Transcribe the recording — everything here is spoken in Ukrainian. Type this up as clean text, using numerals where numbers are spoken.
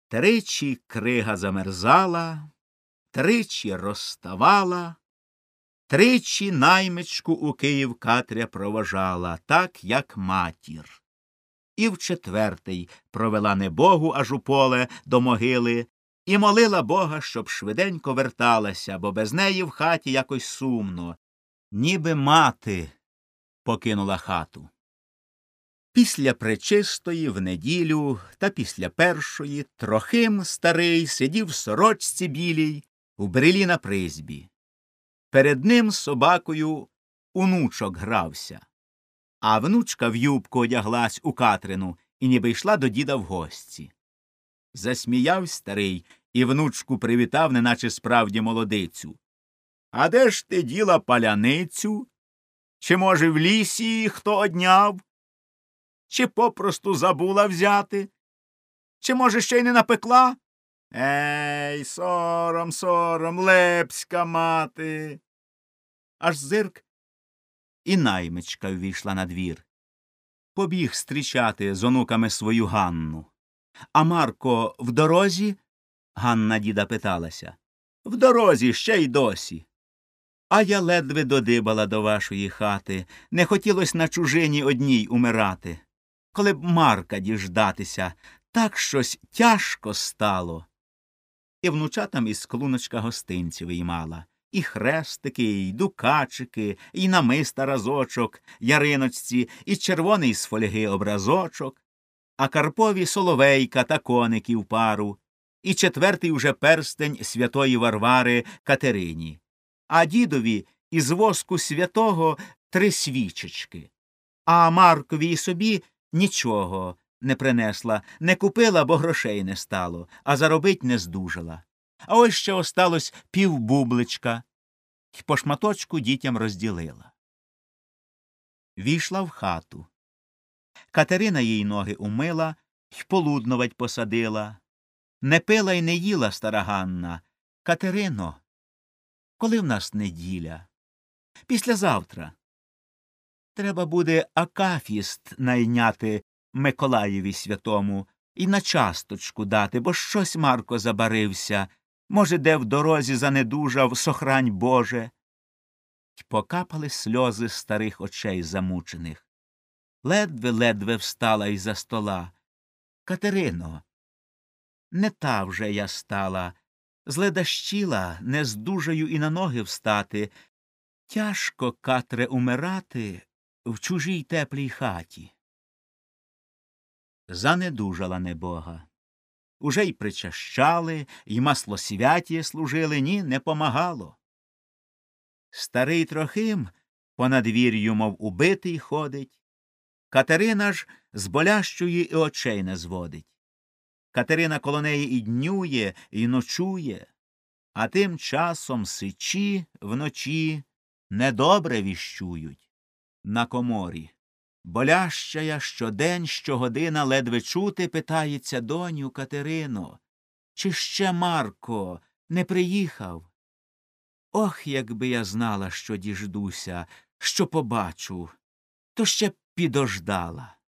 Тричі крига замерзала, тричі розставала, тричі наймичку у Київ Катря провожала, так, як матір. І в четвертий провела небогу аж у поле до могили і молила Бога, щоб швиденько верталася, бо без неї в хаті якось сумно, ніби мати покинула хату. Після пречистої в неділю та після першої Трохим старий сидів в сорочці білій у брилі на призьбі. Перед ним з собакою онучок грався, а внучка в юбку одяглась у Катрину і ніби йшла до діда в гості. Засміявсь старий і внучку привітав, неначе справді молодицю. — А де ж ти діла паляницю? Чи, може, в лісі хто одняв? Чи попросту забула взяти? Чи, може, ще й не напекла? Ей, сором, сором, лепська мати. Аж зирк, і наймичка ввійшла на двір. Побіг зустрічати з онуками свою Ганну. А Марко в дорозі? Ганна діда питалася. В дорозі, ще й досі. А я ледве додибала до вашої хати, не хотілось на чужині одній умирати. Коли б Марка діждатися, так щось тяжко стало. І внучатам із клуночка гостинці виймала. І хрестики, і дукачики, і намиста разочок, Яриночці, і червоний з фольги образочок, а Карпові соловейка та коників пару, і четвертий уже перстень святої Варвари Катерині, а дідові із воску святого 3 свічечки, а Маркові і собі нічого не принесла, не купила, бо грошей не стало, а заробить не здужала. А ось ще осталось півбубличка, й по шматочку дітям розділила. Війшла в хату. Катерина їй ноги умила й полуднувать посадила. Не пила й не їла стара Ганна. Катерино, коли в нас неділя? Післязавтра. Треба буде акафіст найняти Миколаєві святому і на часточку дати, бо щось Марко забарився. Може, де в дорозі занедужав, сохрань Боже. Й покапали сльози старих очей замучених. Ледве-ледве встала із-за стола. Катерино, не та вже я стала, зледащила, не здужаю і на ноги встати. Тяжко, Катре, умирати в чужій теплій хаті. Занедужала небога. Уже й причащали, й маслосвятіє служили, ні, не помагало. Старий Трохим по надвір'ю, мов убитий, ходить. Катерина ж з болящої і очей не зводить. Катерина коло неї і днює, і ночує, а тим часом сичі вночі недобре віщують. На коморі. Болящая щодень, щогодина ледве чути, питається: доню Катерино, чи ще Марко не приїхав? Ох, якби я знала, що діждуся, що побачу, то ще підождала.